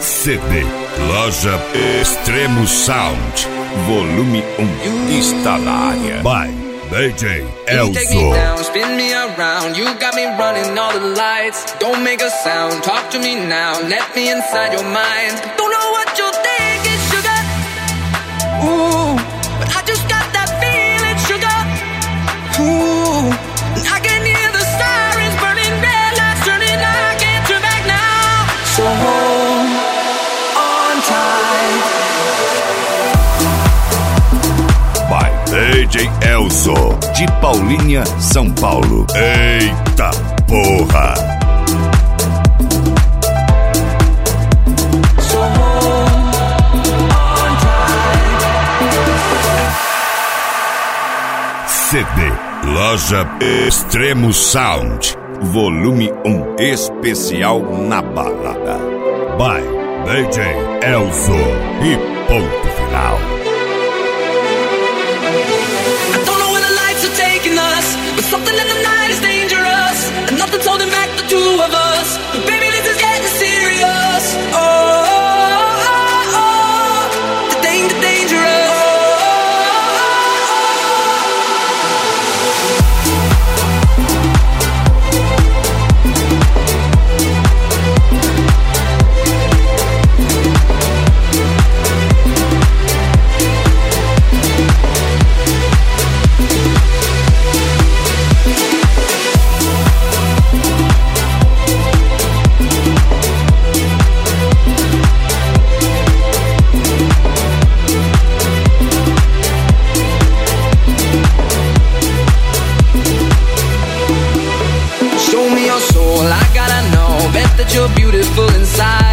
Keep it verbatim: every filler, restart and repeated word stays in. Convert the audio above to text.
C D Loja Extremo Sound Volume um está na área. By D J Elzo. Take me down, spin me around. You got me running all the lights. Don't make a sound, talk to me now. Let me inside your mind. Don't know what you're thinking, sugar. Ooh, but I just got that feeling, sugar. Ooh, and I can hear the sirens burning, red lights turning. I can't turn back now. So hold on tight. By D J Elzo, de Paulinha, São Paulo. Eita porra! So hold on tight. C D Loja Extremo Sound Volume um especial na balada. By D J Elzo e ponto final. But something in the night is dangerous, and nothing's holding back the two of us. But baby, this is getting serious. Oh, oh, oh, oh. The danger, dangerous. Show me your soul, I gotta know. Bet that you're beautiful inside.